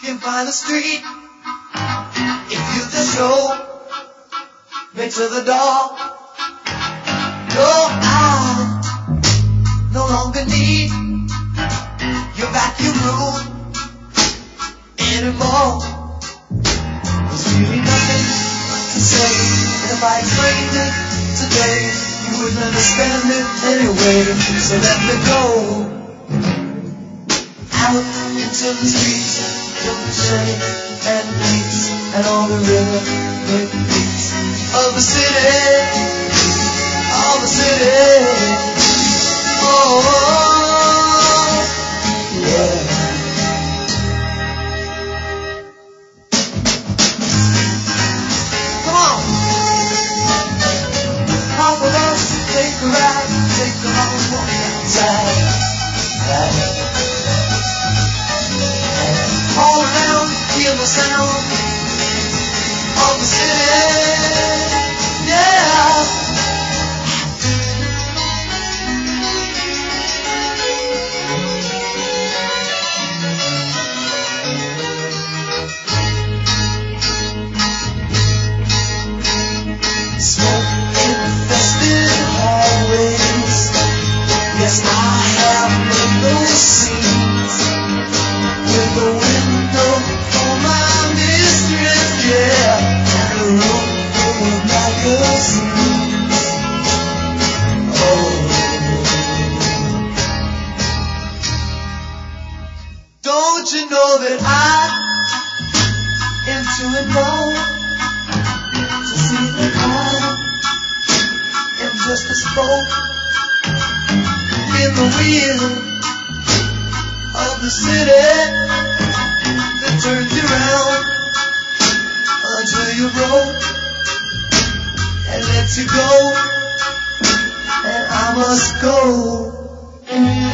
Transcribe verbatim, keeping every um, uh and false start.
can find the street. If you just show me to the door. No, I no longer need your vacuum room anymore. There's really nothing to say, and if I explained it today, you wouldn't understand it anyway. So let me go out into the streets, feel the shade and peace, and all the rhythmic beats of the city, of the city. Oh, yeah. Come on, half of us take a ride, take a long walk outside. All around, hear the sound of the city, yeah. Smoke-infested hallways, yes, I have lived those scenes, with the window for my mistress, yeah, and a room full of magazines. Oh, don't you know that I am too involved to see that I am just a spoke in the wheel of the city that turns you round until you're broke and lets you go, and I must go.